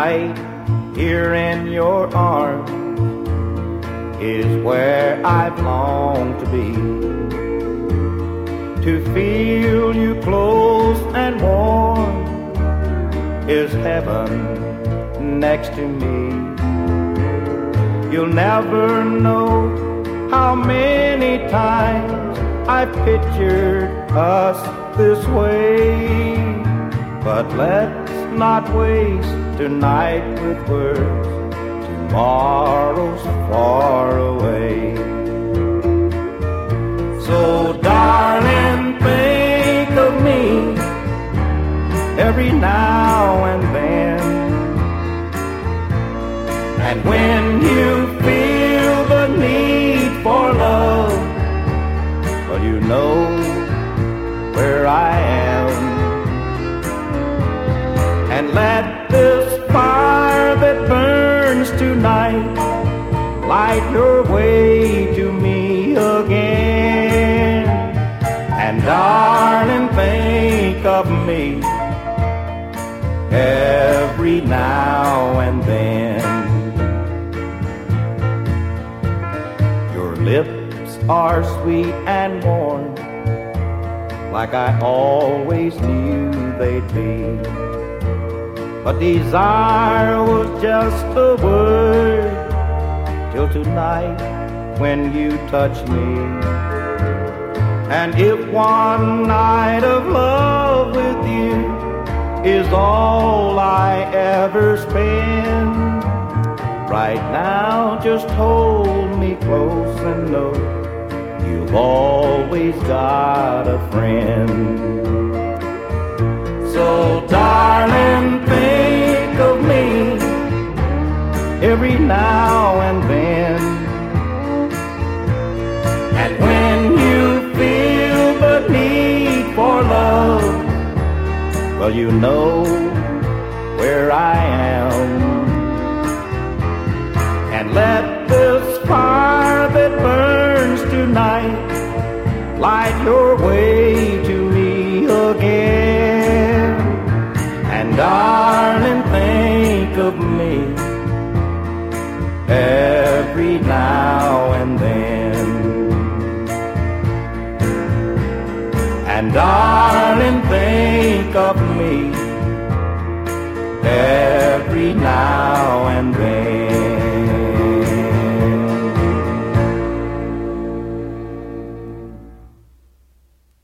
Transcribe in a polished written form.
Right here in your arms is where I've longed to be, to feel you close and warm is heaven next to me. You'll never know how many times I've pictured us this way, but let's not waste tonight with words. Tomorrow's far away. So darling, think of me every now and then, and when you feel the need for love, well, you know where I am. And let this fire that burns tonight light your way to me again. And darling, think of me every now and then. Your lips are sweet and warm, like I always knew they'd be. But desire was just a word till tonight when you touch me. And if one night of love with you is all I ever spend, right now just hold me close and know you've always got a friend. So darling, think of me every now and then, and when you feel the need for love, well, you know where I am. And let this fire that burns tonight light your way to me again. And